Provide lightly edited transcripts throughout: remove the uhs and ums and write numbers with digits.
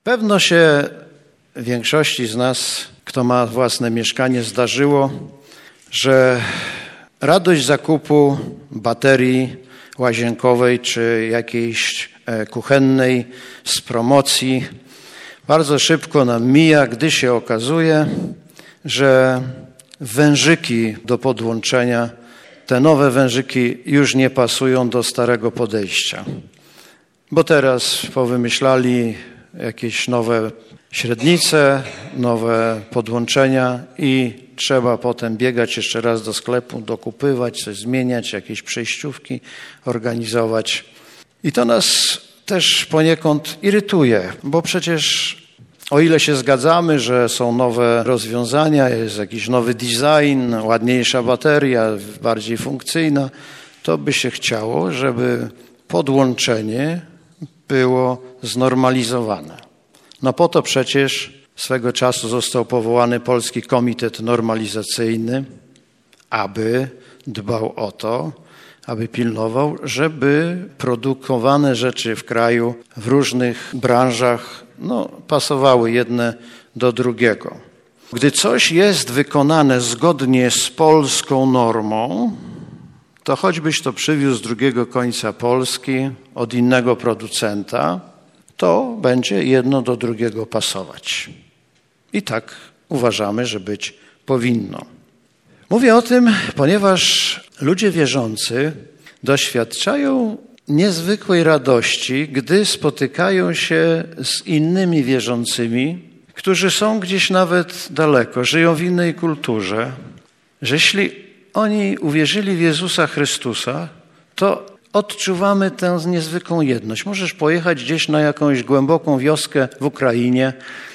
Pewno się większości z nas, kto ma własne mieszkanie, zdarzyło, że radość zakupu baterii łazienkowej czy jakiejś kuchennej z promocji bardzo szybko nam mija, gdy się okazuje, że wężyki do podłączenia, te nowe wężyki już nie pasują do starego podejścia. Bo teraz powymyślali jakieś nowe średnice, nowe podłączenia i trzeba potem biegać jeszcze raz do sklepu, dokupywać, coś zmieniać, jakieś przejściówki organizować. I to nas też poniekąd irytuje, bo przecież o ile się zgadzamy, że są nowe rozwiązania, jest jakiś nowy design, ładniejsza bateria, bardziej funkcyjna, to by się chciało, żeby podłączenie było znormalizowane. No po to przecież swego czasu został powołany Polski Komitet Normalizacyjny, aby dbał o to, aby pilnował, żeby produkowane rzeczy w kraju w różnych branżach pasowały jedne do drugiego. Gdy coś jest wykonane zgodnie z polską normą, to choćbyś to przywiózł z drugiego końca Polski od innego producenta, to będzie jedno do drugiego pasować. I tak uważamy, że być powinno. Mówię o tym, ponieważ ludzie wierzący doświadczają niezwykłej radości, gdy spotykają się z innymi wierzącymi, którzy są gdzieś nawet daleko, żyją w innej kulturze, że jeśli oni uwierzyli w Jezusa Chrystusa, to odczuwamy tę niezwykłą jedność. Możesz pojechać gdzieś na jakąś głęboką wioskę w Ukrainie,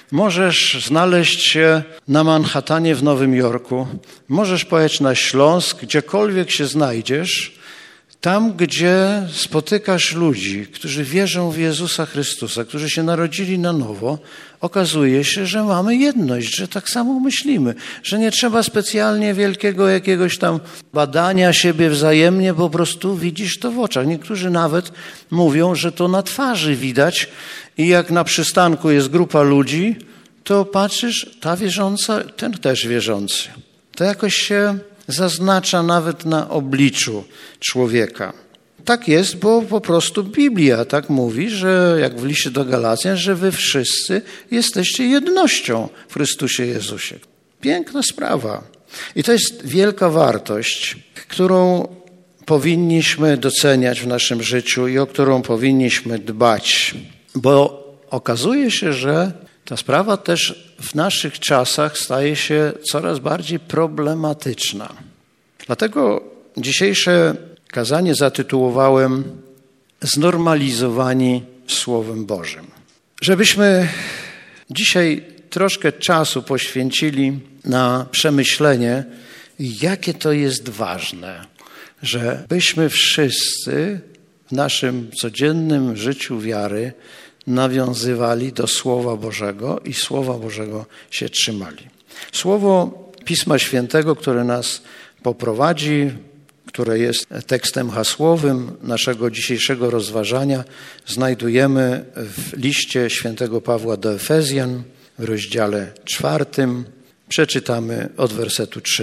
możesz znaleźć się na Manhattanie w Nowym Jorku, możesz pojechać na Śląsk, gdziekolwiek się znajdziesz, tam, gdzie spotykasz ludzi, którzy wierzą w Jezusa Chrystusa, którzy się narodzili na nowo, okazuje się, że mamy jedność, że tak samo myślimy, że nie trzeba specjalnie wielkiego jakiegoś tam badania siebie wzajemnie, po prostu widzisz to w oczach. Niektórzy nawet mówią, że to na twarzy widać i jak na przystanku jest grupa ludzi, to patrzysz, ta wierząca, ten też wierzący. To jakoś się zaznacza nawet na obliczu człowieka. Tak jest, bo po prostu Biblia tak mówi, że jak w liście do Galacjan, że wy wszyscy jesteście jednością w Chrystusie Jezusie. Piękna sprawa. I to jest wielka wartość, którą powinniśmy doceniać w naszym życiu i o którą powinniśmy dbać. Bo okazuje się, że ta sprawa też w naszych czasach staje się coraz bardziej problematyczna. Dlatego dzisiejsze kazanie zatytułowałem Znormalizowani Słowem Bożym. Żebyśmy dzisiaj troszkę czasu poświęcili na przemyślenie, jakie to jest ważne, żebyśmy wszyscy w naszym codziennym życiu wiary nawiązywali do Słowa Bożego i Słowa Bożego się trzymali. Słowo Pisma Świętego, które nas poprowadzi, które jest tekstem hasłowym naszego dzisiejszego rozważania, znajdujemy w liście świętego Pawła do Efezjan w rozdziale 4. Przeczytamy od wersetu 3.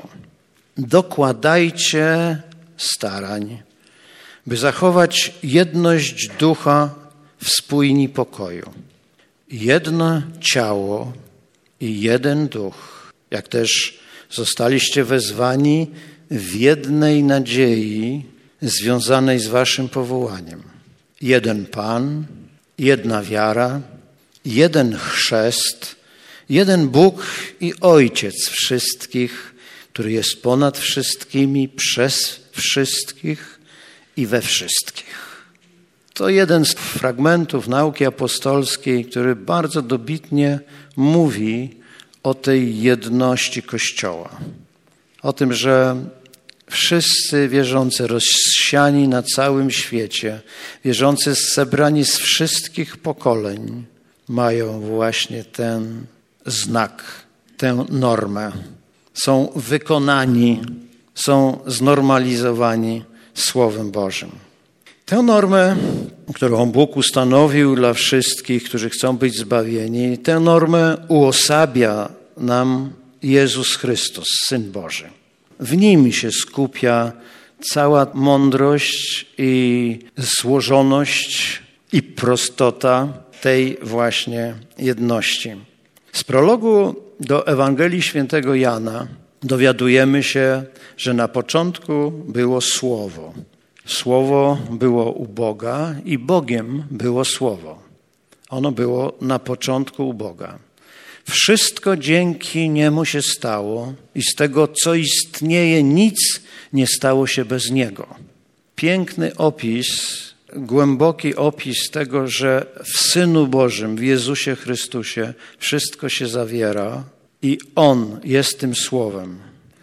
Dokładajcie starań, by zachować jedność ducha w spójni pokoju. Jedno ciało i jeden duch, jak też zostaliście wezwani w jednej nadziei związanej z waszym powołaniem. Jeden Pan, jedna wiara, jeden chrzest, jeden Bóg i Ojciec wszystkich, który jest ponad wszystkimi, przez wszystkich i we wszystkich. To jeden z fragmentów nauki apostolskiej, który bardzo dobitnie mówi o tej jedności Kościoła. O tym, że wszyscy wierzący rozsiani na całym świecie, wierzący zebrani z wszystkich pokoleń mają właśnie ten znak, tę normę. Są wykonani, są znormalizowani Słowem Bożym. Tę normę, którą Bóg ustanowił dla wszystkich, którzy chcą być zbawieni, tę normę uosabia nam Jezus Chrystus, Syn Boży. W Nim się skupia cała mądrość i złożoność i prostota tej właśnie jedności. Z prologu do Ewangelii Świętego Jana dowiadujemy się, że na początku było Słowo. Słowo było u Boga i Bogiem było Słowo. Ono było na początku u Boga. Wszystko dzięki Niemu się stało i z tego, co istnieje, nic nie stało się bez Niego. Piękny opis, głęboki opis tego, że w Synu Bożym, w Jezusie Chrystusie wszystko się zawiera i On jest tym Słowem.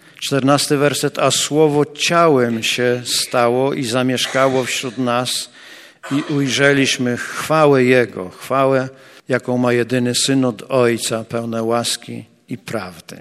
14 werset, a Słowo ciałem się stało i zamieszkało wśród nas i ujrzeliśmy chwałę Jego, chwałę, jaką ma jedyny Syn od Ojca, pełne łaski i prawdy.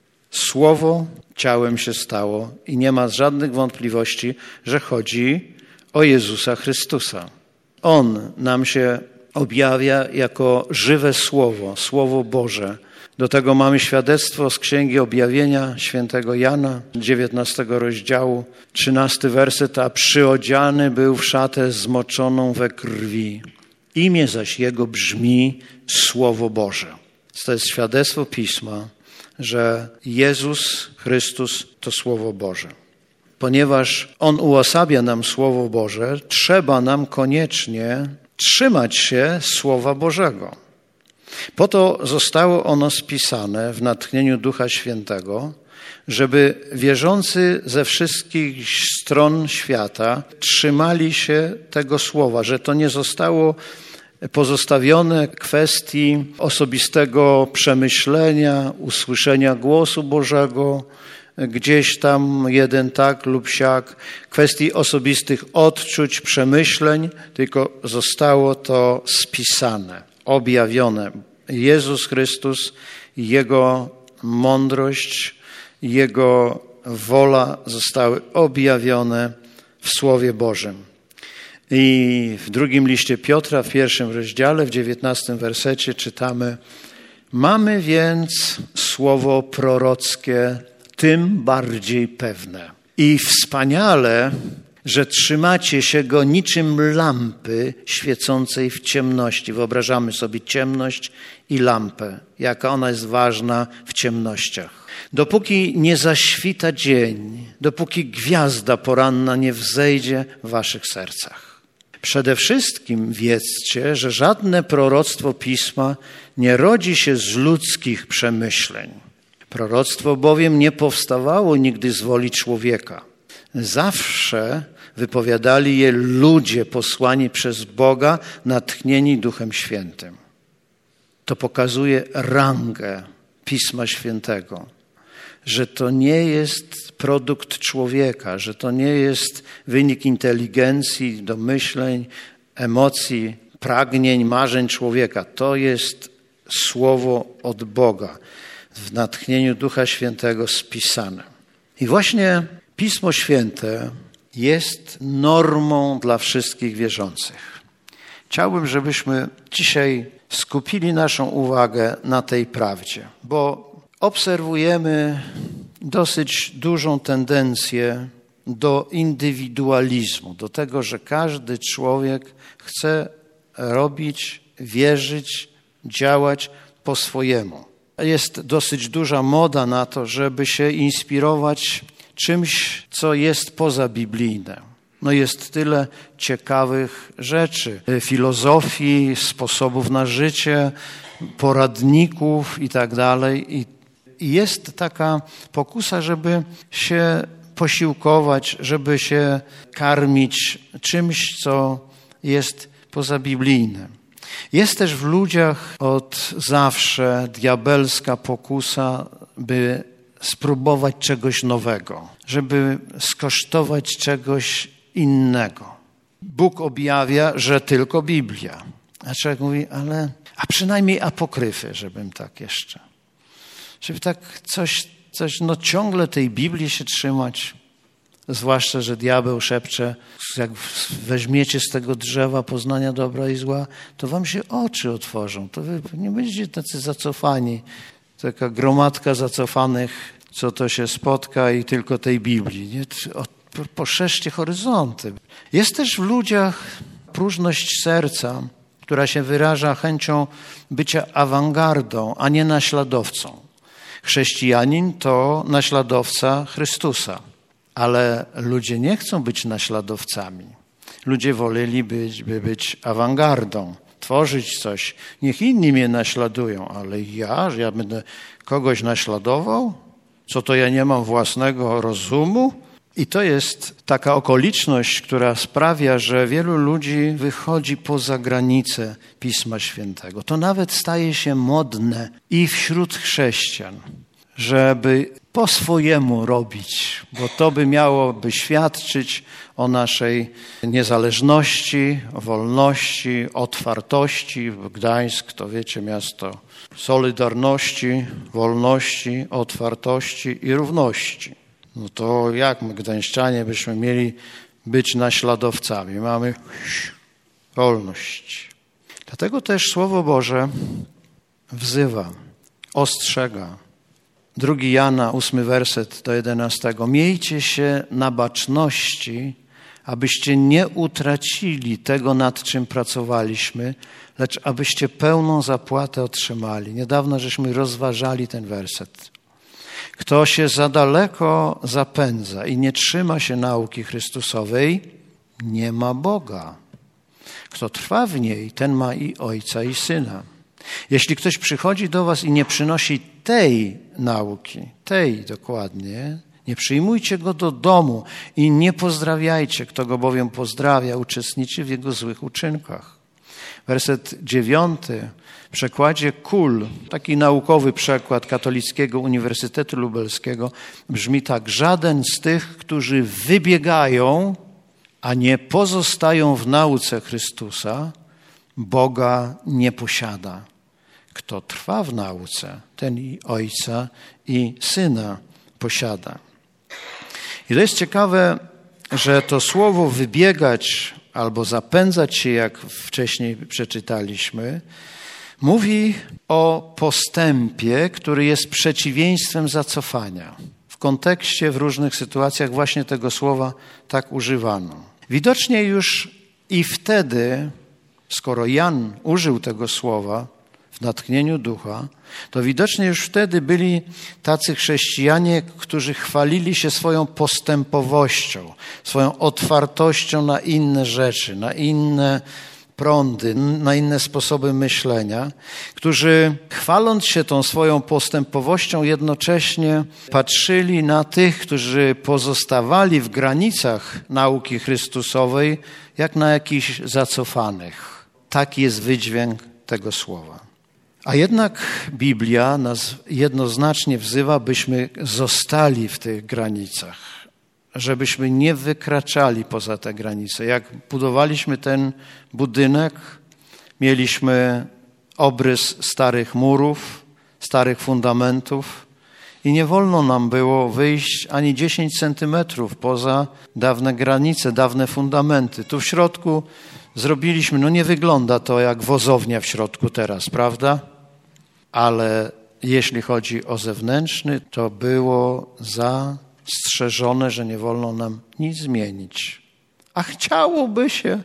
Słowo ciałem się stało i nie ma żadnych wątpliwości, że chodzi o Jezusa Chrystusa. On nam się objawia jako żywe Słowo, Słowo Boże. Do tego mamy świadectwo z Księgi Objawienia świętego Jana, 19 rozdziału, 13 werset, a przyodziany był w szatę zmoczoną we krwi. Imię zaś Jego brzmi Słowo Boże. To jest świadectwo Pisma, że Jezus Chrystus to Słowo Boże. Ponieważ On uosabia nam Słowo Boże, trzeba nam koniecznie trzymać się Słowa Bożego. Po to zostało ono spisane w natchnieniu Ducha Świętego, żeby wierzący ze wszystkich stron świata trzymali się tego słowa, że to nie zostało pozostawione kwestii osobistego przemyślenia, usłyszenia głosu Bożego, gdzieś tam jeden tak lub siak, kwestii osobistych odczuć, przemyśleń, tylko zostało to spisane, objawione. Jezus Chrystus, Jego mądrość, Jego wola zostały objawione w Słowie Bożym. I w drugim liście Piotra, w 1 rozdziale, w 19 wersecie czytamy: mamy więc słowo prorockie tym bardziej pewne. I wspaniale, że trzymacie się go niczym lampy świecącej w ciemności. Wyobrażamy sobie ciemność i lampę, jaka ona jest ważna w ciemnościach. Dopóki nie zaświta dzień, dopóki gwiazda poranna nie wzejdzie w waszych sercach. Przede wszystkim wiedzcie, że żadne proroctwo Pisma nie rodzi się z ludzkich przemyśleń. Proroctwo bowiem nie powstawało nigdy z woli człowieka. Zawsze wypowiadali je ludzie posłani przez Boga, natchnieni Duchem Świętym. To pokazuje rangę Pisma Świętego, że to nie jest produkt człowieka, że to nie jest wynik inteligencji, domyśleń, emocji, pragnień, marzeń człowieka. To jest słowo od Boga, w natchnieniu Ducha Świętego spisane. I właśnie Pismo Święte jest normą dla wszystkich wierzących. Chciałbym, żebyśmy dzisiaj skupili naszą uwagę na tej prawdzie, bo obserwujemy dosyć dużą tendencję do indywidualizmu, do tego, że każdy człowiek chce robić, wierzyć, działać po swojemu. Jest dosyć duża moda na to, żeby się inspirować czymś, co jest pozabiblijne. No jest tyle ciekawych rzeczy, filozofii, sposobów na życie, poradników i tak dalej. I jest taka pokusa, żeby się posiłkować, żeby się karmić czymś, co jest pozabiblijne. Jest też w ludziach od zawsze diabelska pokusa, by spróbować czegoś nowego, żeby skosztować czegoś innego. Bóg objawia, że tylko Biblia. A człowiek mówi, a przynajmniej apokryfy, żebym tak jeszcze. Żeby tak coś ciągle tej Biblii się trzymać. zwłaszcza, że diabeł szepcze, jak weźmiecie z tego drzewa poznania dobra i zła, to wam się oczy otworzą. To wy nie będziecie tacy zacofani. Taka gromadka zacofanych, co to się spotka i tylko tej Biblii. Nie? Poszerzcie horyzonty. Jest też w ludziach próżność serca, która się wyraża chęcią bycia awangardą, a nie naśladowcą. Chrześcijanin to naśladowca Chrystusa, ale ludzie nie chcą być naśladowcami. Ludzie woleliby być awangardą, tworzyć coś. Niech inni mnie naśladują, ale ja będę kogoś naśladował? Co to ja nie mam własnego rozumu? I to jest taka okoliczność, która sprawia, że wielu ludzi wychodzi poza granice Pisma Świętego. To nawet staje się modne i wśród chrześcijan, żeby po swojemu robić, bo to by miałoby świadczyć o naszej niezależności, wolności, otwartości. Gdańsk to wiecie, miasto solidarności, wolności, otwartości i równości. No to jak my, gdańszczanie, byśmy mieli być naśladowcami? Mamy wolność. Dlatego też Słowo Boże wzywa, ostrzega. 2 Jana, 8 werset do 11. Miejcie się na baczności, abyście nie utracili tego, nad czym pracowaliśmy, lecz abyście pełną zapłatę otrzymali. Niedawno żeśmy rozważali ten werset. Kto się za daleko zapędza i nie trzyma się nauki Chrystusowej, nie ma Boga. Kto trwa w niej, ten ma i Ojca, i Syna. Jeśli ktoś przychodzi do was i nie przynosi tej nauki, tej dokładnie, nie przyjmujcie go do domu i nie pozdrawiajcie. Kto go bowiem pozdrawia, uczestniczy w jego złych uczynkach. Werset 9 w przekładzie KUL, taki naukowy przekład Katolickiego Uniwersytetu Lubelskiego, brzmi tak: żaden z tych, którzy wybiegają, a nie pozostają w nauce Chrystusa, Boga nie posiada. Kto trwa w nauce, ten i Ojca, i Syna posiada. I to jest ciekawe, że to słowo wybiegać albo zapędzać się, jak wcześniej przeczytaliśmy, mówi o postępie, który jest przeciwieństwem zacofania. W kontekście, w różnych sytuacjach właśnie tego słowa tak używano. Widocznie już i wtedy, skoro Jan użył tego słowa w natchnieniu Ducha, to widocznie już wtedy byli tacy chrześcijanie, którzy chwalili się swoją postępowością, swoją otwartością na inne rzeczy, na inne prądy, na inne sposoby myślenia, którzy chwaląc się tą swoją postępowością jednocześnie patrzyli na tych, którzy pozostawali w granicach nauki Chrystusowej, jak na jakichś zacofanych. Taki jest wydźwięk tego słowa. A jednak Biblia nas jednoznacznie wzywa, byśmy zostali w tych granicach, żebyśmy nie wykraczali poza te granice. Jak budowaliśmy ten budynek, mieliśmy obrys starych murów, starych fundamentów i nie wolno nam było wyjść ani 10 centymetrów poza dawne granice, dawne fundamenty. Tu w środku zrobiliśmy, no nie wygląda to jak wozownia w środku teraz, prawda? Ale jeśli chodzi o zewnętrzny, to było zastrzeżone, że nie wolno nam nic zmienić. A chciałoby się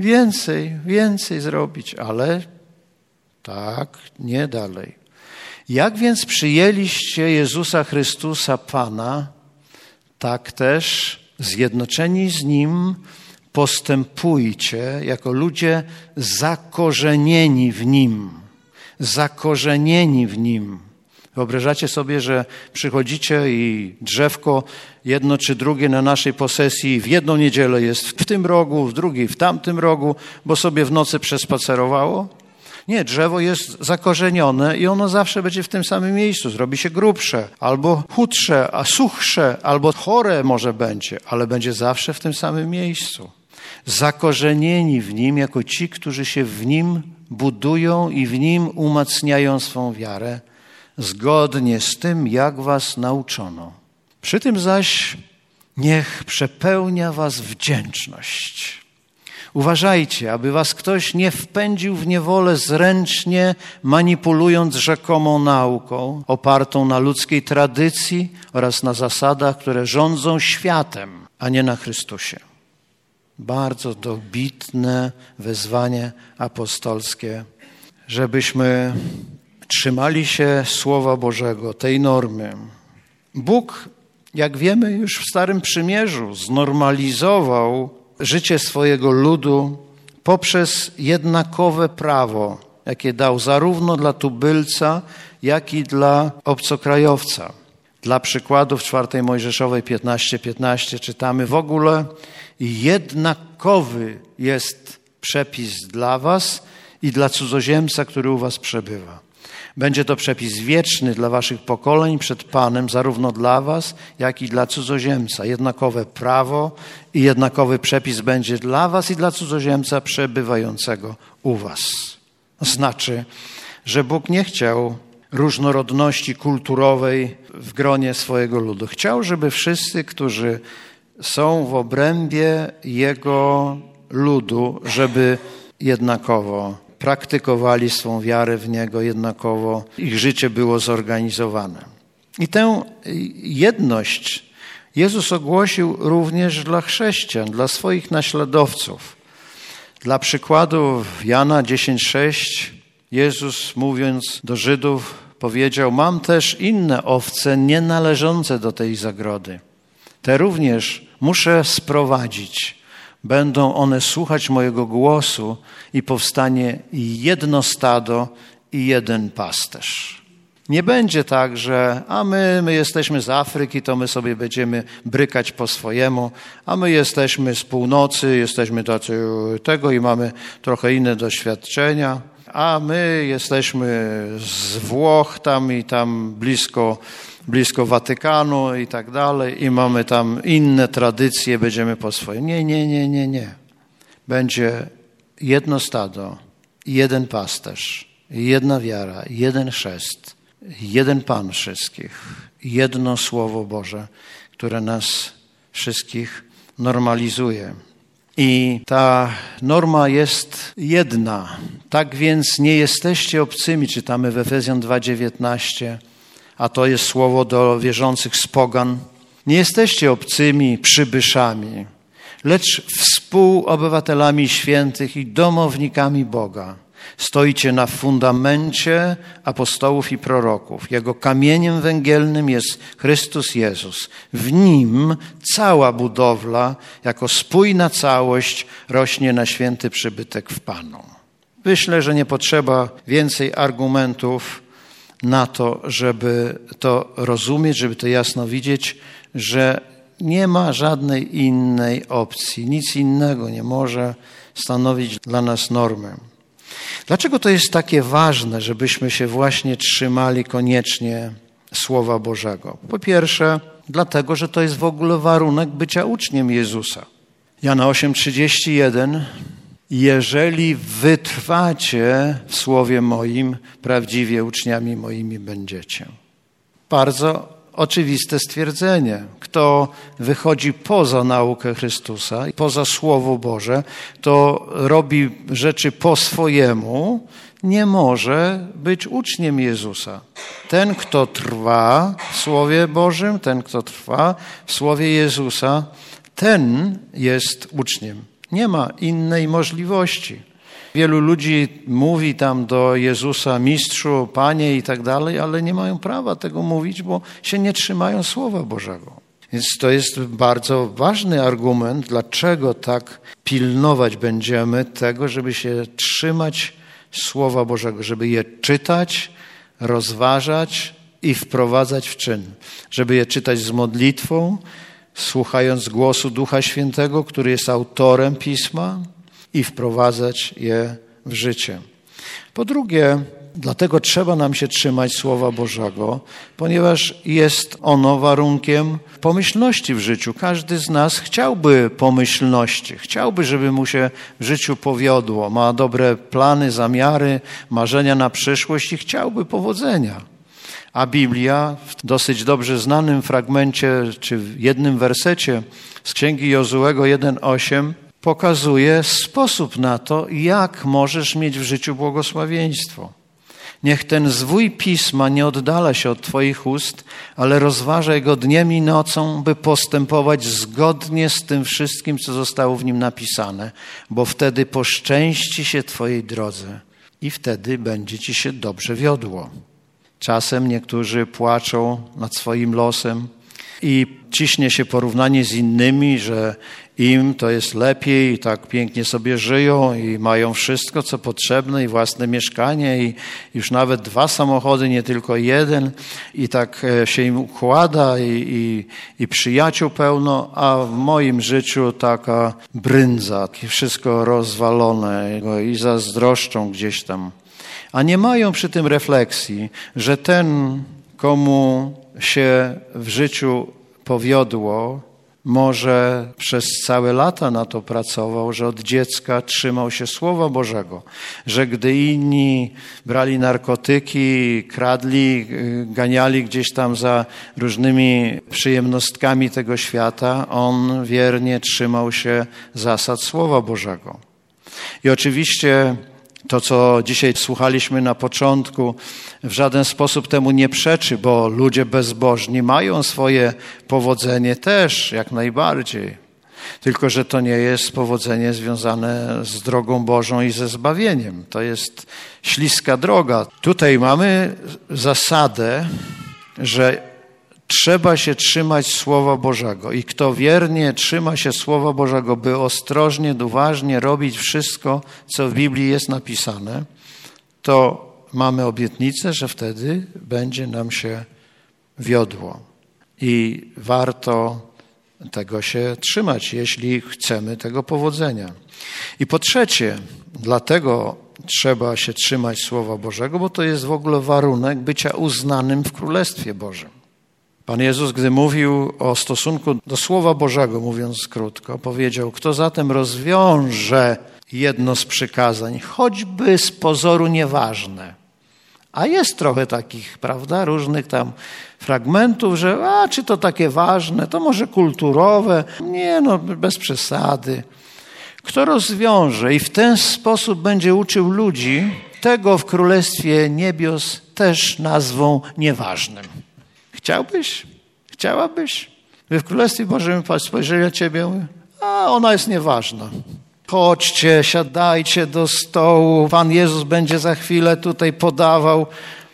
więcej zrobić, ale tak, nie dalej. Jak więc przyjęliście Jezusa Chrystusa Pana, tak też zjednoczeni z Nim postępujcie jako ludzie zakorzenieni w Nim. Zakorzenieni w Nim. Wyobrażacie sobie, że przychodzicie i drzewko jedno czy drugie na naszej posesji w jedną niedzielę jest w tym rogu, w drugiej w tamtym rogu, bo sobie w nocy przespacerowało? Nie, drzewo jest zakorzenione i ono zawsze będzie w tym samym miejscu. Zrobi się grubsze, albo chudsze, a suchsze, albo chore może będzie, ale będzie zawsze w tym samym miejscu. Zakorzenieni w Nim jako ci, którzy się w Nim budują i w Nim umacniają swą wiarę, zgodnie z tym, jak was nauczono. Przy tym zaś Niech przepełnia was wdzięczność. Uważajcie, aby was ktoś nie wpędził w niewolę zręcznie, manipulując rzekomą nauką, opartą na ludzkiej tradycji oraz na zasadach, które rządzą światem, a nie na Chrystusie. Bardzo dobitne wezwanie apostolskie, żebyśmy trzymali się Słowa Bożego, tej normy. Bóg, jak wiemy już w Starym Przymierzu, znormalizował życie swojego ludu poprzez jednakowe prawo, jakie dał zarówno dla tubylca, jak i dla obcokrajowca. Dla przykładu w 4 Mojżeszowej 15:15 czytamy: w ogóle jednakowy jest przepis dla was i dla cudzoziemca, który u was przebywa. Będzie to przepis wieczny dla waszych pokoleń przed Panem, zarówno dla was, jak i dla cudzoziemca. Jednakowe prawo i jednakowy przepis będzie dla was i dla cudzoziemca przebywającego u was. Znaczy, że Bóg nie chciał różnorodności kulturowej w gronie swojego ludu. Chciał, żeby wszyscy, którzy są w obrębie Jego ludu, żeby jednakowo praktykowali swą wiarę w Niego, jednakowo ich życie było zorganizowane. I tę jedność Jezus ogłosił również dla chrześcijan, dla swoich naśladowców. Dla przykładu w Jana 10:6 Jezus, mówiąc do Żydów, powiedział: mam też inne owce nie należące do tej zagrody. Te również muszę sprowadzić. Będą one słuchać mojego głosu i powstanie jedno stado i jeden pasterz. Nie będzie tak, że my jesteśmy z Afryki, to my sobie będziemy brykać po swojemu, a my jesteśmy z północy, jesteśmy tacy tego i mamy trochę inne doświadczenia, a my jesteśmy z Włoch tam i tam blisko Watykanu i tak dalej i mamy tam inne tradycje, będziemy po swoim. Nie. Będzie jedno stado, jeden pasterz, jedna wiara, jeden chrzest, jeden Pan wszystkich, jedno Słowo Boże, które nas wszystkich normalizuje. I ta norma jest jedna. Tak więc nie jesteście obcymi, czytamy w Efezjan 2:19, a to jest słowo do wierzących z pogan. Nie jesteście obcymi przybyszami, lecz współobywatelami świętych i domownikami Boga. Stoicie na fundamencie apostołów i proroków. Jego kamieniem węgielnym jest Chrystus Jezus. W Nim cała budowla jako spójna całość rośnie na święty przybytek w Panu. Myślę, że nie potrzeba więcej argumentów na to, żeby to rozumieć, żeby to jasno widzieć, że nie ma żadnej innej opcji. Nic innego nie może stanowić dla nas normy. Dlaczego to jest takie ważne, żebyśmy się właśnie trzymali koniecznie Słowa Bożego? Po pierwsze, dlatego, że to jest w ogóle warunek bycia uczniem Jezusa. Jana 8:31. Jeżeli wytrwacie w Słowie moim, prawdziwie uczniami moimi będziecie. Bardzo oczywiste stwierdzenie. Kto wychodzi poza naukę Chrystusa, poza Słowo Boże, to robi rzeczy po swojemu, nie może być uczniem Jezusa. Ten, kto trwa w Słowie Bożym, ten, kto trwa w Słowie Jezusa, ten jest uczniem. Nie ma innej możliwości. Wielu ludzi mówi tam do Jezusa: mistrzu, Panie i tak dalej, ale nie mają prawa tego mówić, bo się nie trzymają Słowa Bożego. Więc to jest bardzo ważny argument, dlaczego tak pilnować będziemy tego, żeby się trzymać Słowa Bożego, żeby je czytać, rozważać i wprowadzać w czyn. Żeby je czytać z modlitwą, słuchając głosu Ducha Świętego, który jest autorem Pisma, i wprowadzać je w życie. Po drugie, dlatego trzeba nam się trzymać Słowa Bożego, ponieważ jest ono warunkiem pomyślności w życiu. Każdy z nas chciałby pomyślności, chciałby, żeby mu się w życiu powiodło. Ma dobre plany, zamiary, marzenia na przyszłość i chciałby powodzenia. A Biblia w dosyć dobrze znanym fragmencie, czy w jednym wersecie z Księgi Jozułego 1:8 pokazuje sposób na to, jak możesz mieć w życiu błogosławieństwo. Niech ten zwój Pisma nie oddala się od Twoich ust, ale rozważaj go dniem i nocą, by postępować zgodnie z tym wszystkim, co zostało w nim napisane, bo wtedy poszczęści się Twojej drodze i wtedy będzie Ci się dobrze wiodło. Czasem niektórzy płaczą nad swoim losem i ciśnie się porównanie z innymi, że im to jest lepiej i tak pięknie sobie żyją i mają wszystko, co potrzebne i własne mieszkanie i już nawet 2 samochody, nie tylko 1 i tak się im układa i przyjaciół pełno, a w moim życiu taka bryndza, wszystko rozwalone i zazdroszczą gdzieś tam. A nie mają przy tym refleksji, że ten, komu się w życiu powiodło, może przez całe lata na to pracował, że od dziecka trzymał się Słowa Bożego, że gdy inni brali narkotyki, kradli, ganiali gdzieś tam za różnymi przyjemnostkami tego świata, on wiernie trzymał się zasad Słowa Bożego. I oczywiście to, co dzisiaj słuchaliśmy na początku, w żaden sposób temu nie przeczy, bo ludzie bezbożni mają swoje powodzenie też, jak najbardziej. Tylko że to nie jest powodzenie związane z drogą Bożą i ze zbawieniem. To jest śliska droga. Tutaj mamy zasadę, że trzeba się trzymać Słowa Bożego i kto wiernie trzyma się Słowa Bożego, by ostrożnie, uważnie robić wszystko, co w Biblii jest napisane, to mamy obietnicę, że wtedy będzie nam się wiodło. I warto tego się trzymać, jeśli chcemy tego powodzenia. I po trzecie, dlatego trzeba się trzymać Słowa Bożego, bo to jest w ogóle warunek bycia uznanym w Królestwie Bożym. Pan Jezus, gdy mówił o stosunku do Słowa Bożego, mówiąc krótko, powiedział, kto zatem rozwiąże jedno z przykazań, choćby z pozoru nieważne. A jest trochę takich, prawda, różnych tam fragmentów, że czy to takie ważne, to może kulturowe, nie bez przesady. Kto rozwiąże i w ten sposób będzie uczył ludzi, tego w Królestwie Niebios też nazwą nieważnym. Chciałbyś? Chciałabyś? By w Królestwie Bożym spojrzeli na ciebie, mówię, ona jest nieważna. Chodźcie, siadajcie do stołu, Pan Jezus będzie za chwilę tutaj podawał,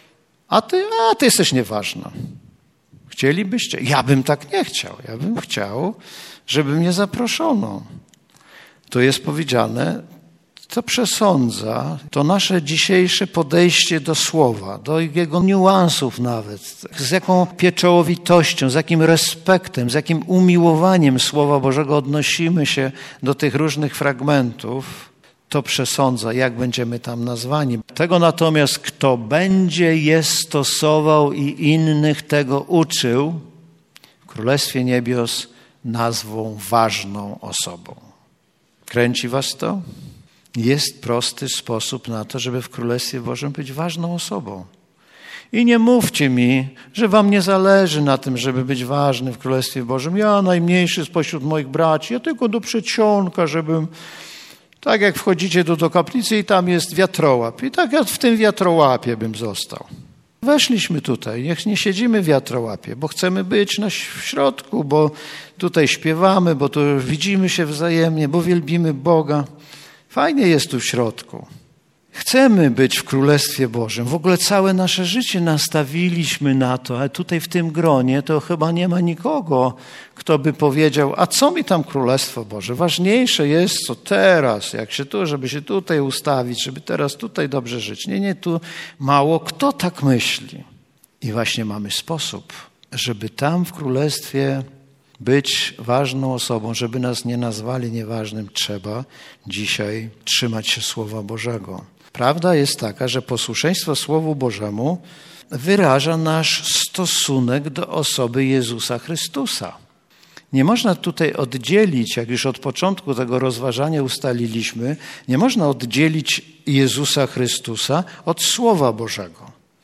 a ty jesteś nieważna. Chcielibyście? Ja bym tak nie chciał. Ja bym chciał, żeby mnie zaproszono. Tu jest powiedziane, to przesądza to nasze dzisiejsze podejście do Słowa, do jego niuansów nawet, z jaką pieczołowitością, z jakim respektem, z jakim umiłowaniem Słowa Bożego odnosimy się do tych różnych fragmentów, to przesądza, jak będziemy tam nazwani. Tego natomiast, kto będzie je stosował i innych tego uczył, w Królestwie Niebios nazwą ważną osobą. Kręci was to? Jest prosty sposób na to, żeby w Królestwie Bożym być ważną osobą. I nie mówcie mi, że wam nie zależy na tym, żeby być ważny w Królestwie Bożym. Ja najmniejszy spośród moich braci, ja tylko do przedsionka, żebym... Tak jak wchodzicie do kaplicy i tam jest wiatrołap. I tak jak w tym wiatrołapie bym został. Weszliśmy tutaj, niech nie siedzimy w wiatrołapie, bo chcemy być w środku, bo tutaj śpiewamy, bo tu widzimy się wzajemnie, bo wielbimy Boga. Fajnie jest tu w środku. Chcemy być w Królestwie Bożym. W ogóle całe nasze życie nastawiliśmy na to, ale tutaj w tym gronie to chyba nie ma nikogo, kto by powiedział, a co mi tam Królestwo Boże? Ważniejsze jest co teraz, jak się tu, żeby się tutaj ustawić, żeby teraz tutaj dobrze żyć. Nie, tu mało kto tak myśli. I właśnie mamy sposób, żeby tam w Królestwie być ważną osobą, żeby nas nie nazwali nieważnym, trzeba dzisiaj trzymać się Słowa Bożego. Prawda jest taka, że posłuszeństwo Słowu Bożemu wyraża nasz stosunek do osoby Jezusa Chrystusa. Nie można tutaj oddzielić, jak już od początku tego rozważania ustaliliśmy, nie można oddzielić Jezusa Chrystusa od Słowa Bożego.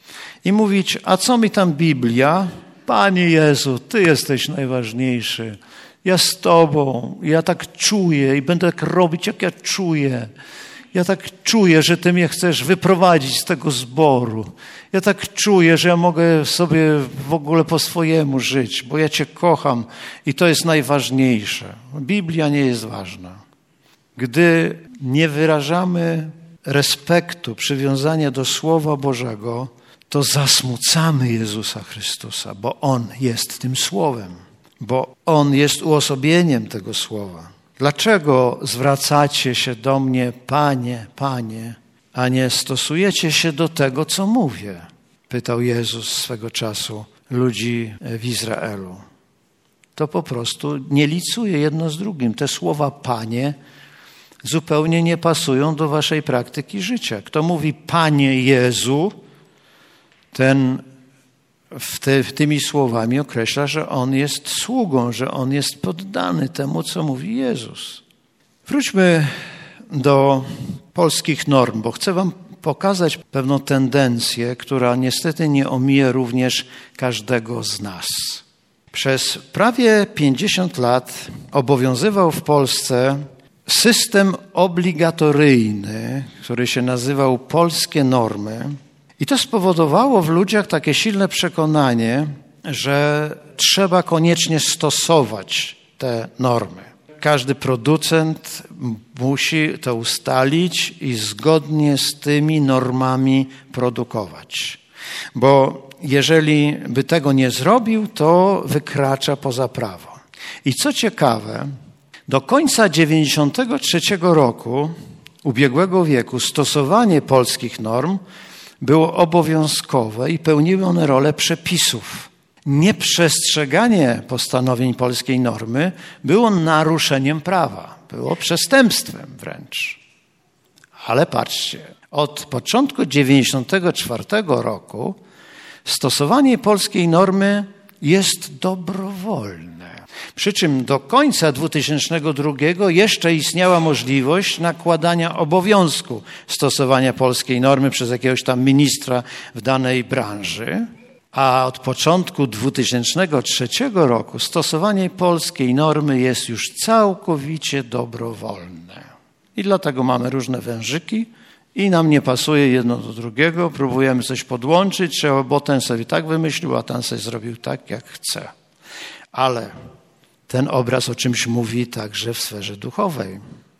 i mówić, a co mi tam Biblia? Panie Jezu, Ty jesteś najważniejszy. Ja z Tobą, ja tak czuję i będę tak robić, jak ja czuję. Ja tak czuję, że Ty mnie chcesz wyprowadzić z tego zboru. Ja tak czuję, że ja mogę sobie w ogóle po swojemu żyć, bo ja Cię kocham i to jest najważniejsze. Biblia nie jest ważna. Gdy nie wyrażamy respektu, przywiązania do Słowa Bożego, to zasmucamy Jezusa Chrystusa, bo On jest tym Słowem, bo On jest uosobieniem tego Słowa. Dlaczego zwracacie się do mnie, Panie, Panie, a nie stosujecie się do tego, co mówię? Pytał Jezus swego czasu ludzi w Izraelu. To po prostu nie licuje jedno z drugim. Te słowa Panie zupełnie nie pasują do waszej praktyki życia. Kto mówi Panie Jezu, ten tymi słowami określa, że on jest sługą, że on jest poddany temu, co mówi Jezus. Wróćmy do polskich norm, bo chcę wam pokazać pewną tendencję, która niestety nie omija również każdego z nas. Przez prawie 50 lat obowiązywał w Polsce system obligatoryjny, który się nazywał Polskie Normy. I to spowodowało w ludziach takie silne przekonanie, że trzeba koniecznie stosować te normy. Każdy producent musi to ustalić i zgodnie z tymi normami produkować. Bo jeżeli by tego nie zrobił, to wykracza poza prawo. I co ciekawe, do końca 1993 roku ubiegłego wieku stosowanie polskich norm było obowiązkowe i pełniły one rolę przepisów. Nieprzestrzeganie postanowień polskiej normy było naruszeniem prawa, było przestępstwem wręcz. Ale patrzcie, od początku 1994 roku stosowanie polskiej normy jest dobrowolne. Przy czym do końca 2002 jeszcze istniała możliwość nakładania obowiązku stosowania polskiej normy przez jakiegoś tam ministra w danej branży, a od początku 2003 roku stosowanie polskiej normy jest już całkowicie dobrowolne. I dlatego mamy różne wężyki i nam nie pasuje jedno do drugiego, próbujemy coś podłączyć, bo ten sobie tak wymyślił, a ten sobie zrobił tak, jak chce. Ale ten obraz o czymś mówi także w sferze duchowej.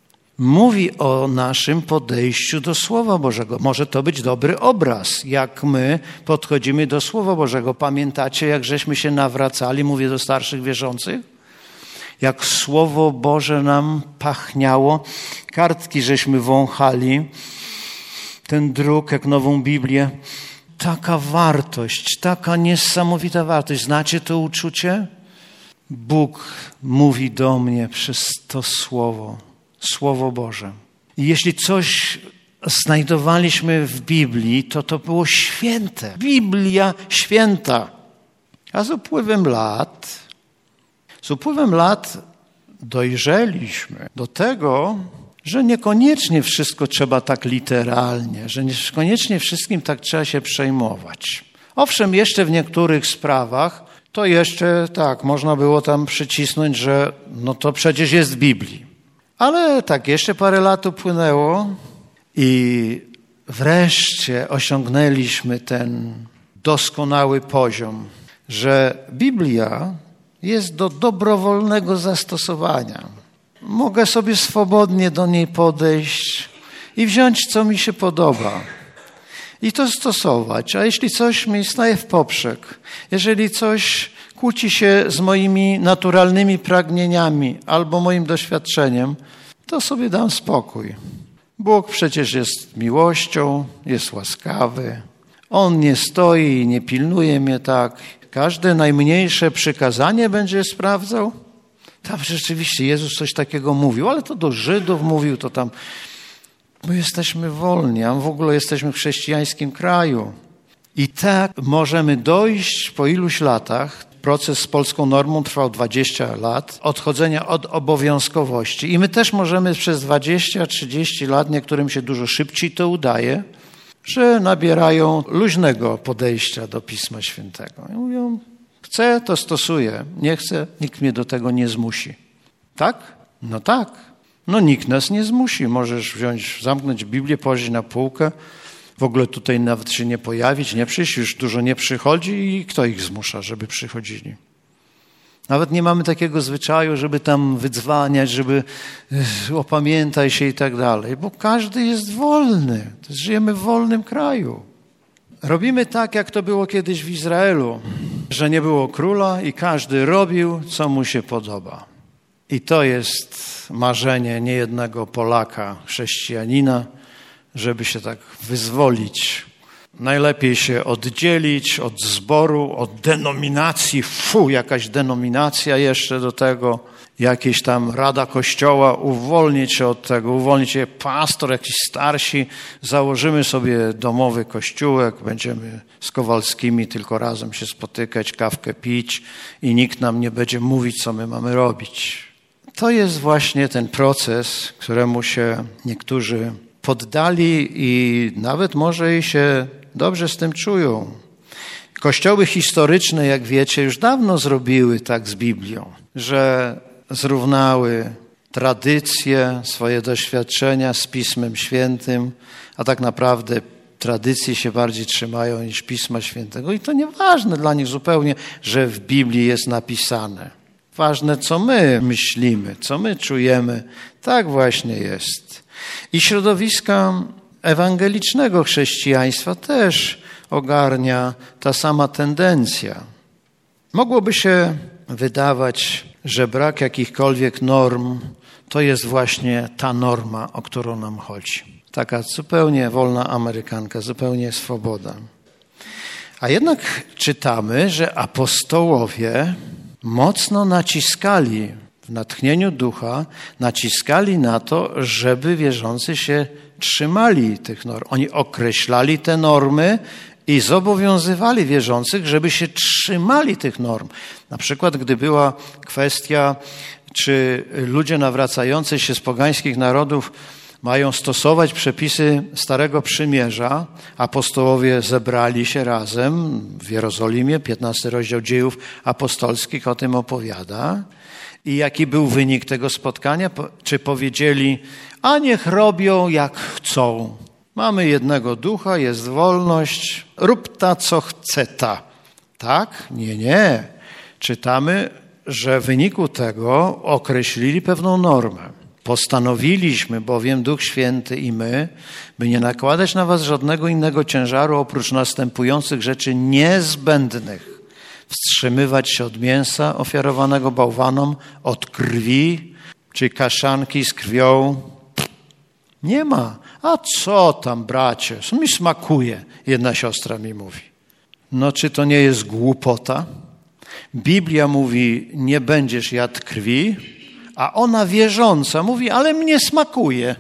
Mówi o naszym podejściu do Słowa Bożego. Może to być dobry obraz, jak my podchodzimy do Słowa Bożego. Pamiętacie, jak żeśmy się nawracali, mówię do starszych wierzących? Jak Słowo Boże nam pachniało, kartki żeśmy wąchali, ten druk, jak nową Biblię. Taka wartość, taka niesamowita wartość. Znacie to uczucie? Bóg mówi do mnie przez to Słowo Boże. I jeśli coś znajdowaliśmy w Biblii, to było święte. Biblia święta. A z upływem lat dojrzeliśmy do tego, że niekoniecznie wszystko trzeba tak literalnie, że niekoniecznie wszystkim tak trzeba się przejmować. Owszem, jeszcze w niektórych sprawach to jeszcze tak, można było tam przycisnąć, że no to przecież jest w Biblii. Ale tak, jeszcze parę lat upłynęło i wreszcie osiągnęliśmy ten doskonały poziom, że Biblia jest do dobrowolnego zastosowania. Mogę sobie swobodnie do niej podejść i wziąć, co mi się podoba i to stosować. A jeśli coś mi staje w poprzek, jeżeli coś kłóci się z moimi naturalnymi pragnieniami albo moim doświadczeniem, to sobie dam spokój. Bóg przecież jest miłością, jest łaskawy. On nie stoi i nie pilnuje mnie tak. Każde najmniejsze przykazanie będzie sprawdzał. Tam rzeczywiście Jezus coś takiego mówił, ale to do Żydów mówił, to tam my jesteśmy wolni, a w ogóle jesteśmy w chrześcijańskim kraju. I tak możemy dojść po iluś latach. Proces z polską normą trwał 20 lat, odchodzenia od obowiązkowości. I my też możemy przez 20-30 lat, niektórym się dużo szybciej to udaje, że nabierają luźnego podejścia do Pisma Świętego. I mówią, chcę, to stosuję, nie chcę, nikt mnie do tego nie zmusi. Tak? No tak. No nikt nas nie zmusi. Możesz zamknąć Biblię, położyć na półkę, w ogóle tutaj nawet się nie pojawić, nie przyjść, już dużo nie przychodzi i kto ich zmusza, żeby przychodzili? Nawet nie mamy takiego zwyczaju, żeby tam wydzwaniać, żeby opamiętaj się i tak dalej, bo każdy jest wolny. Żyjemy w wolnym kraju. Robimy tak, jak to było kiedyś w Izraelu, że nie było króla i każdy robił, co mu się podoba. I to jest marzenie niejednego Polaka, chrześcijanina, żeby się tak wyzwolić. Najlepiej się oddzielić od zboru, od denominacji. Jakaś denominacja jeszcze do tego. Jakieś tam rada kościoła, uwolnić się od tego, uwolnić się pastor, jakiś starsi. Założymy sobie domowy kościółek, będziemy z Kowalskimi tylko razem się spotykać, kawkę pić i nikt nam nie będzie mówić, co my mamy robić. To jest właśnie ten proces, któremu się niektórzy poddali i nawet może i się dobrze z tym czują. Kościoły historyczne, jak wiecie, już dawno zrobiły tak z Biblią, że zrównały tradycje, swoje doświadczenia z Pismem Świętym, a tak naprawdę tradycje się bardziej trzymają niż Pisma Świętego. I to nieważne dla nich zupełnie, że w Biblii jest napisane. Ważne, co my myślimy, co my czujemy. Tak właśnie jest. I środowiska ewangelicznego chrześcijaństwa też ogarnia ta sama tendencja. Mogłoby się wydawać, że brak jakichkolwiek norm to jest właśnie ta norma, o którą nam chodzi. Taka zupełnie wolna Amerykanka, zupełnie swoboda. A jednak czytamy, że apostołowie mocno naciskali w natchnieniu ducha, naciskali na to, żeby wierzący się trzymali tych norm. Oni określali te normy i zobowiązywali wierzących, żeby się trzymali tych norm. Na przykład, gdy była kwestia, czy ludzie nawracający się z pogańskich narodów mają stosować przepisy Starego Przymierza, apostołowie zebrali się razem w Jerozolimie, 15 rozdział Dziejów Apostolskich o tym opowiada. I jaki był wynik tego spotkania? Czy powiedzieli, a niech robią jak chcą. Mamy jednego ducha, jest wolność, rób ta, co chce ta. Tak? Nie. Czytamy, że w wyniku tego określili pewną normę. Postanowiliśmy bowiem, Duch Święty i my, by nie nakładać na was żadnego innego ciężaru oprócz następujących rzeczy niezbędnych. Wstrzymywać się od mięsa ofiarowanego bałwanom, od krwi, czy kaszanki z krwią. Nie ma. A co tam, bracie? Co mi smakuje? Jedna siostra mi mówi. No czy to nie jest głupota? Biblia mówi, nie będziesz jadł krwi, a ona wierząca mówi, ale mnie smakuje.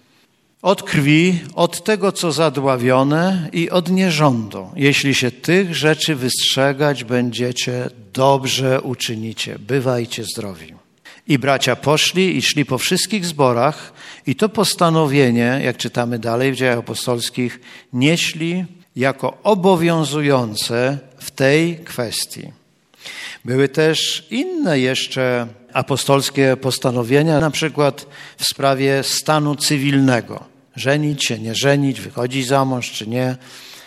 Od krwi, od tego, co zadławione i od nierządu. Jeśli się tych rzeczy wystrzegać będziecie, dobrze uczynicie. Bywajcie zdrowi. I bracia poszli i szli po wszystkich zborach i to postanowienie, jak czytamy dalej w Dziejach Apostolskich, nieśli jako obowiązujące w tej kwestii. Były też inne jeszcze apostolskie postanowienia, na przykład w sprawie stanu cywilnego. Żenić się, nie żenić, wychodzić za mąż czy nie.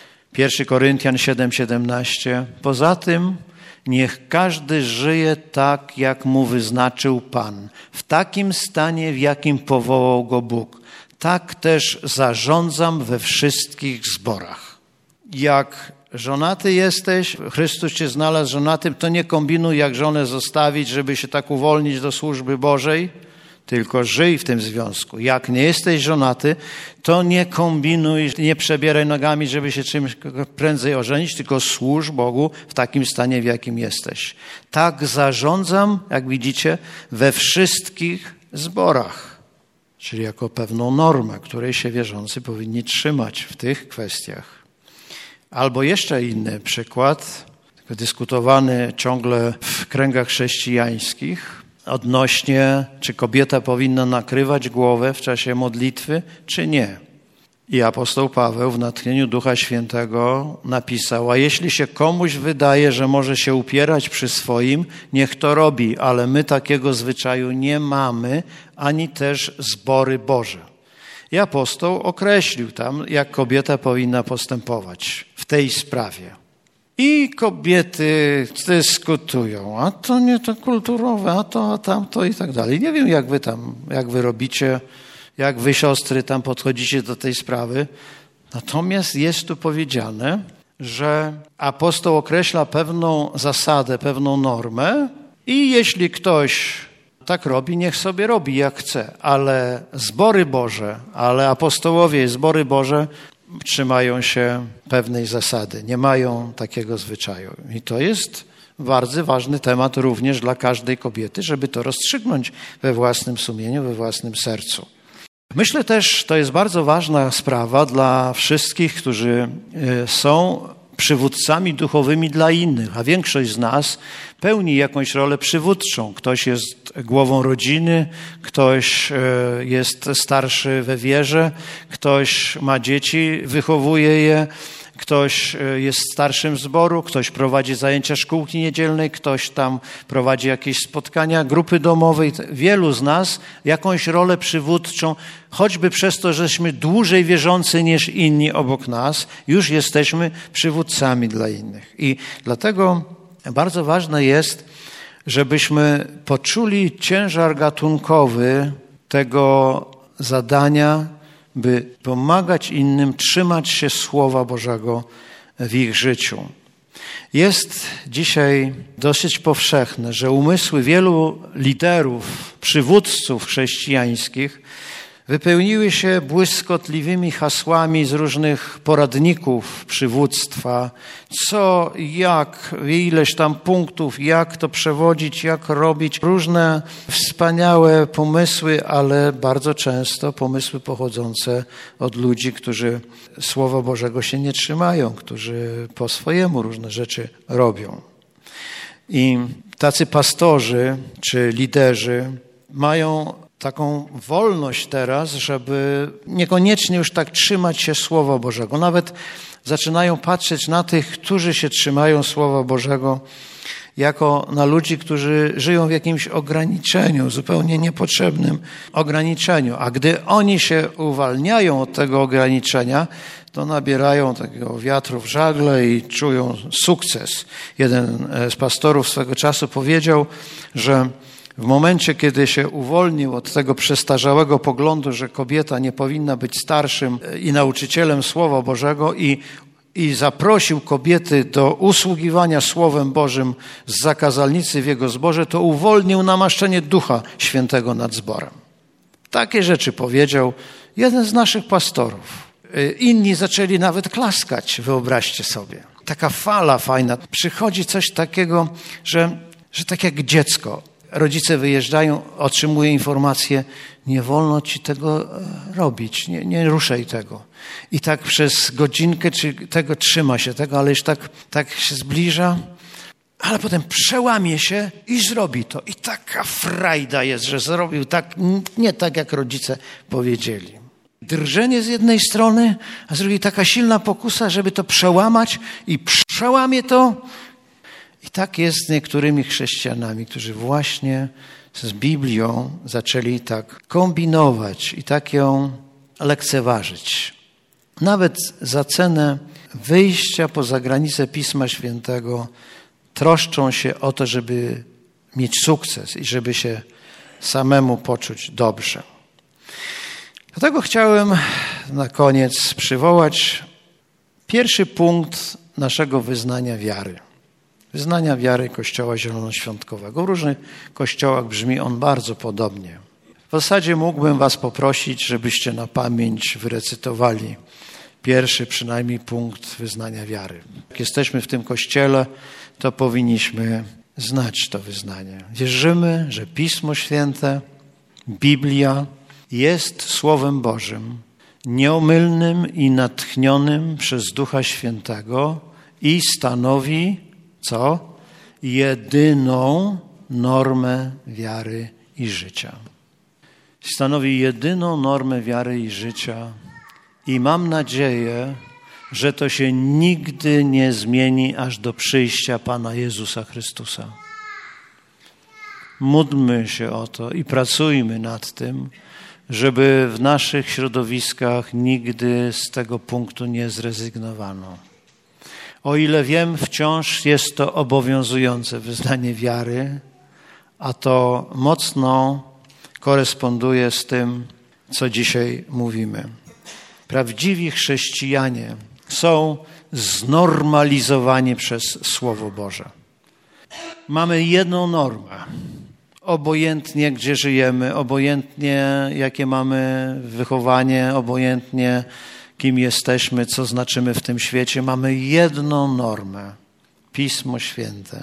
1 Koryntian 7:17. Poza tym niech każdy żyje tak, jak mu wyznaczył Pan, w takim stanie, w jakim powołał go Bóg. Tak też zarządzam we wszystkich zborach. Jak żonaty jesteś, Chrystus cię znalazł żonatym, to nie kombinuj, jak żonę zostawić, żeby się tak uwolnić do służby Bożej, tylko żyj w tym związku. Jak nie jesteś żonaty, to nie kombinuj, nie przebieraj nogami, żeby się czymś prędzej ożenić, tylko służ Bogu w takim stanie, w jakim jesteś. Tak zarządzam, jak widzicie, we wszystkich zborach, czyli jako pewną normę, której się wierzący powinni trzymać w tych kwestiach. Albo jeszcze inny przykład, dyskutowany ciągle w kręgach chrześcijańskich, odnośnie, czy kobieta powinna nakrywać głowę w czasie modlitwy, czy nie. I apostoł Paweł w natchnieniu Ducha Świętego napisał: a jeśli się komuś wydaje, że może się upierać przy swoim, niech to robi, ale my takiego zwyczaju nie mamy, ani też zbory Boże. I apostoł określił tam, jak kobieta powinna postępować w tej sprawie. I kobiety dyskutują, a to nie to kulturowe, a to, a tamto i tak dalej. Nie wiem, jak wy robicie, jak wy, siostry, tam podchodzicie do tej sprawy. Natomiast jest tu powiedziane, że apostoł określa pewną zasadę, pewną normę i jeśli ktoś tak robi, niech sobie robi jak chce, ale zbory Boże, ale apostołowie i zbory Boże trzymają się pewnej zasady, nie mają takiego zwyczaju. I to jest bardzo ważny temat również dla każdej kobiety, żeby to rozstrzygnąć we własnym sumieniu, we własnym sercu. Myślę też, to jest bardzo ważna sprawa dla wszystkich, którzy są przywódcami duchowymi dla innych, a większość z nas pełni jakąś rolę przywódczą. Ktoś jest głową rodziny, ktoś jest starszy we wierze, ktoś ma dzieci, wychowuje je, ktoś jest starszym zboru, ktoś prowadzi zajęcia szkółki niedzielnej, ktoś tam prowadzi jakieś spotkania, grupy domowej. Wielu z nas jakąś rolę przywódczą, choćby przez to, żeśmy dłużej wierzący niż inni obok nas, już jesteśmy przywódcami dla innych. I dlatego bardzo ważne jest, żebyśmy poczuli ciężar gatunkowy tego zadania, by pomagać innym trzymać się Słowa Bożego w ich życiu. Jest dzisiaj dosyć powszechne, że umysły wielu liderów, przywódców chrześcijańskich wypełniły się błyskotliwymi hasłami z różnych poradników przywództwa, co, jak, ileś tam punktów, jak to przewodzić, jak robić. Różne wspaniałe pomysły, ale bardzo często pomysły pochodzące od ludzi, którzy Słowa Bożego się nie trzymają, którzy po swojemu różne rzeczy robią. I tacy pastorzy czy liderzy mają taką wolność teraz, żeby niekoniecznie już tak trzymać się Słowa Bożego. Nawet zaczynają patrzeć na tych, którzy się trzymają Słowa Bożego, jako na ludzi, którzy żyją w jakimś ograniczeniu, zupełnie niepotrzebnym ograniczeniu. A gdy oni się uwalniają od tego ograniczenia, to nabierają takiego wiatru w żagle i czują sukces. Jeden z pastorów swego czasu powiedział, że w momencie, kiedy się uwolnił od tego przestarzałego poglądu, że kobieta nie powinna być starszym i nauczycielem Słowa Bożego i zaprosił kobiety do usługiwania Słowem Bożym z zakazalnicy w jego zborze, to uwolnił namaszczenie Ducha Świętego nad zborem. Takie rzeczy powiedział jeden z naszych pastorów. Inni zaczęli nawet klaskać, wyobraźcie sobie. Taka fala fajna. Przychodzi coś takiego, że tak jak dziecko. Rodzice wyjeżdżają, otrzymuje informację, nie wolno ci tego robić, nie ruszaj tego. I tak przez godzinkę czy tego trzyma się tego, ale już tak się zbliża, ale potem przełamie się i zrobi to. I taka frajda jest, że zrobił tak, nie tak jak rodzice powiedzieli. Drżenie z jednej strony, a z drugiej taka silna pokusa, żeby to przełamać i przełamie to. I tak jest z niektórymi chrześcijanami, którzy właśnie z Biblią zaczęli tak kombinować i tak ją lekceważyć. Nawet za cenę wyjścia poza granicę Pisma Świętego troszczą się o to, żeby mieć sukces i żeby się samemu poczuć dobrze. Dlatego chciałem na koniec przywołać pierwszy punkt naszego wyznania wiary. Wyznania wiary Kościoła Zielonoświątkowego. W różnych kościołach brzmi on bardzo podobnie. W zasadzie mógłbym was poprosić, żebyście na pamięć wyrecytowali pierwszy przynajmniej punkt wyznania wiary. Jak jesteśmy w tym kościele, to powinniśmy znać to wyznanie. Wierzymy, że Pismo Święte, Biblia jest Słowem Bożym, nieomylnym i natchnionym przez Ducha Świętego i stanowi co? Jedyną normę wiary i życia. Stanowi jedyną normę wiary i życia I mam nadzieję, że to się nigdy nie zmieni aż do przyjścia Pana Jezusa Chrystusa. Módlmy się o to i pracujmy nad tym, żeby w naszych środowiskach nigdy z tego punktu nie zrezygnowano. O ile wiem, wciąż jest to obowiązujące wyznanie wiary, a to mocno koresponduje z tym, co dzisiaj mówimy. Prawdziwi chrześcijanie są znormalizowani przez Słowo Boże. Mamy jedną normę. Obojętnie gdzie żyjemy, obojętnie jakie mamy wychowanie, obojętnie kim jesteśmy, co znaczymy w tym świecie, mamy jedną normę. Pismo Święte.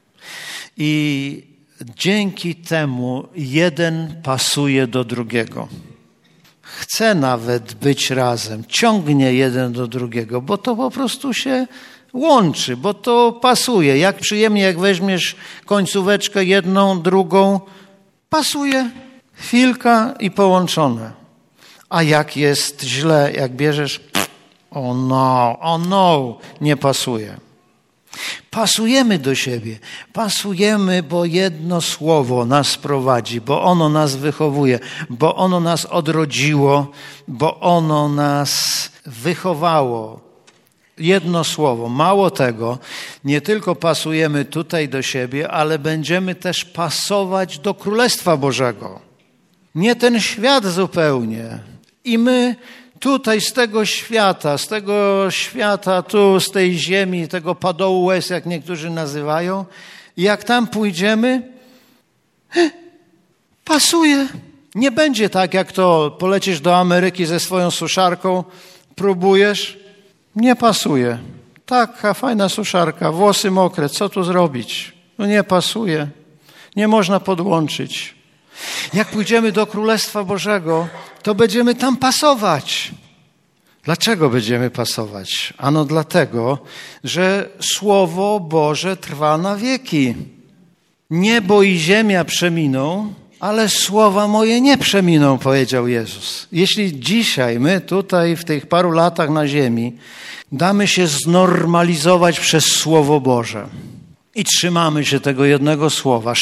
I dzięki temu jeden pasuje do drugiego. Chce nawet być razem, ciągnie jeden do drugiego, bo to po prostu się łączy, bo to pasuje. Jak przyjemnie, jak weźmiesz końcóweczkę jedną, drugą, pasuje, chwilka i połączone. A jak jest źle, jak bierzesz, oh no, nie pasuje. Pasujemy do siebie, pasujemy, bo jedno słowo nas prowadzi, bo ono nas wychowuje, bo ono nas odrodziło, bo ono nas wychowało. Jedno słowo. Mało tego, nie tylko pasujemy tutaj do siebie, ale będziemy też pasować do Królestwa Bożego. Nie ten świat zupełnie. I my tutaj z tego świata tu, z tej ziemi, tego padołu łez, jak niektórzy nazywają, i jak tam pójdziemy, pasuje. Nie będzie tak, jak to polecisz do Ameryki ze swoją suszarką, próbujesz, nie pasuje. Taka fajna suszarka, włosy mokre, co tu zrobić? No nie pasuje. Nie można podłączyć. Jak pójdziemy do Królestwa Bożego, to będziemy tam pasować. Dlaczego będziemy pasować? Ano dlatego, że Słowo Boże trwa na wieki. Niebo i ziemia przeminą, ale słowa moje nie przeminą, powiedział Jezus. Jeśli dzisiaj my tutaj w tych paru latach na ziemi damy się znormalizować przez Słowo Boże i trzymamy się tego jednego słowa,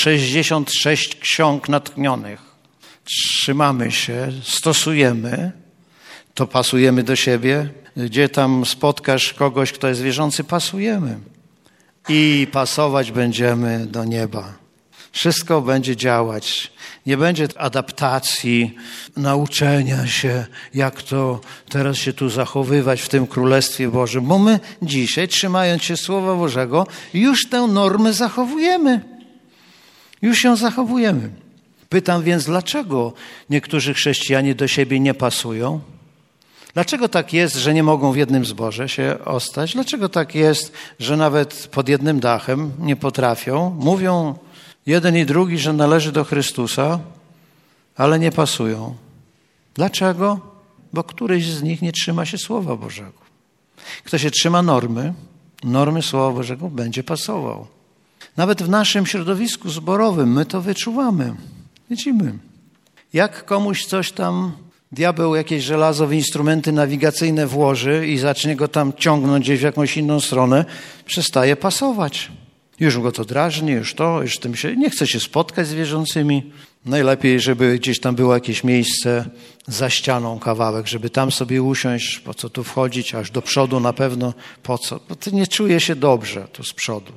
66 ksiąg natchnionych, trzymamy się, stosujemy, to pasujemy do siebie. Gdzie tam spotkasz kogoś, kto jest wierzący, pasujemy. I pasować będziemy do nieba. Wszystko będzie działać. Nie będzie adaptacji, nauczenia się, jak to teraz się tu zachowywać w tym Królestwie Bożym. Bo my dzisiaj, trzymając się Słowa Bożego, już tę normę zachowujemy. Już ją zachowujemy. Pytam więc, dlaczego niektórzy chrześcijanie do siebie nie pasują? Dlaczego tak jest, że nie mogą w jednym zborze się ostać? Dlaczego tak jest, że nawet pod jednym dachem nie potrafią? Mówią jeden i drugi, że należy do Chrystusa, ale nie pasują. Dlaczego? Bo któryś z nich nie trzyma się Słowa Bożego. Kto się trzyma normy Słowa Bożego, będzie pasował. Nawet w naszym środowisku zborowym my to wyczuwamy. Widzimy. Jak komuś coś tam diabeł jakieś żelazo w instrumenty nawigacyjne włoży i zacznie go tam ciągnąć gdzieś w jakąś inną stronę, przestaje pasować. Już go to drażni, już tym się nie chce się spotkać z wierzącymi. Najlepiej, żeby gdzieś tam było jakieś miejsce za ścianą, kawałek, żeby tam sobie usiąść, po co tu wchodzić, aż do przodu na pewno, po co? Bo ty nie czuje się dobrze tu z przodu.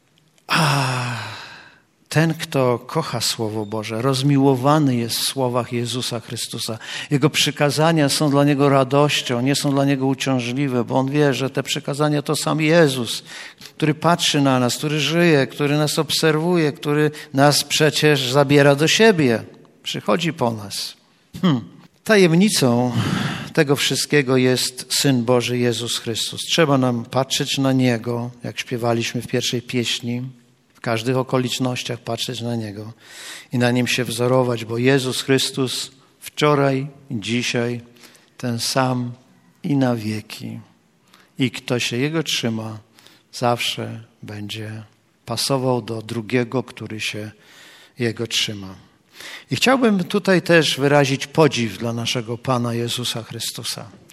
Ten, kto kocha Słowo Boże, rozmiłowany jest w słowach Jezusa Chrystusa. Jego przykazania są dla niego radością, nie są dla niego uciążliwe, bo on wie, że te przykazania to sam Jezus, który patrzy na nas, który żyje, który nas obserwuje, który nas przecież zabiera do siebie, przychodzi po nas. Tajemnicą tego wszystkiego jest Syn Boży Jezus Chrystus. Trzeba nam patrzeć na Niego, jak śpiewaliśmy w pierwszej pieśni, w każdych okolicznościach patrzeć na Niego i na Nim się wzorować, bo Jezus Chrystus wczoraj i dzisiaj ten sam i na wieki. I kto się Jego trzyma, zawsze będzie pasował do drugiego, który się Jego trzyma. I chciałbym tutaj też wyrazić podziw dla naszego Pana Jezusa Chrystusa.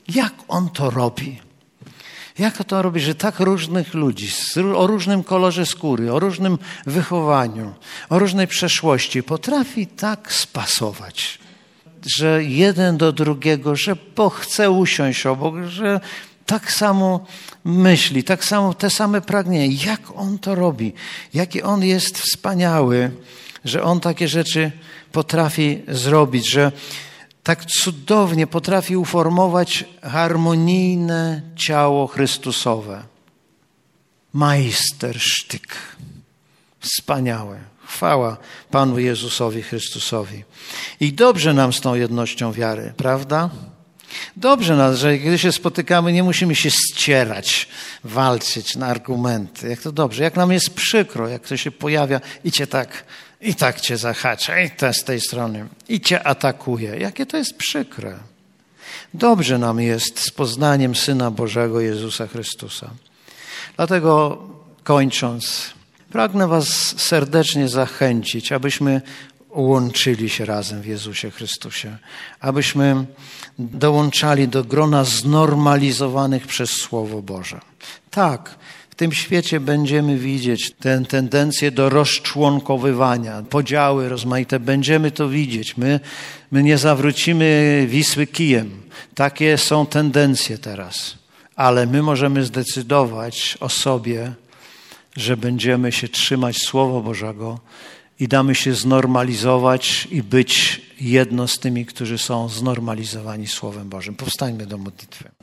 Jak on to robi? Jak to robi, że tak różnych ludzi, o różnym kolorze skóry, o różnym wychowaniu, o różnej przeszłości potrafi tak spasować, że jeden do drugiego, że chce usiąść obok, że tak samo myśli, tak samo te same pragnienia. Jak on to robi? Jaki on jest wspaniały, że on takie rzeczy potrafi zrobić, że tak cudownie potrafi uformować harmonijne ciało Chrystusowe. Majstersztyk. Wspaniałe. Chwała Panu Jezusowi Chrystusowi. I dobrze nam z tą jednością wiary, prawda? Dobrze nas, że gdy się spotykamy, nie musimy się ścierać, walczyć na argumenty. Jak to dobrze, jak nam jest przykro, jak to się pojawia i tak cię zahacza, i to z tej strony, i cię atakuje. Jakie to jest przykre. Dobrze nam jest z poznaniem Syna Bożego Jezusa Chrystusa. Dlatego kończąc, pragnę was serdecznie zachęcić, abyśmy łączyli się razem w Jezusie Chrystusie, abyśmy dołączali do grona znormalizowanych przez Słowo Boże. Tak, w tym świecie będziemy widzieć tę tendencję do rozczłonkowywania, podziały rozmaite, będziemy to widzieć. My nie zawrócimy Wisły kijem. Takie są tendencje teraz. Ale my możemy zdecydować o sobie, że będziemy się trzymać Słowa Bożego i damy się znormalizować i być jedno z tymi, którzy są znormalizowani Słowem Bożym. Powstańmy do modlitwy.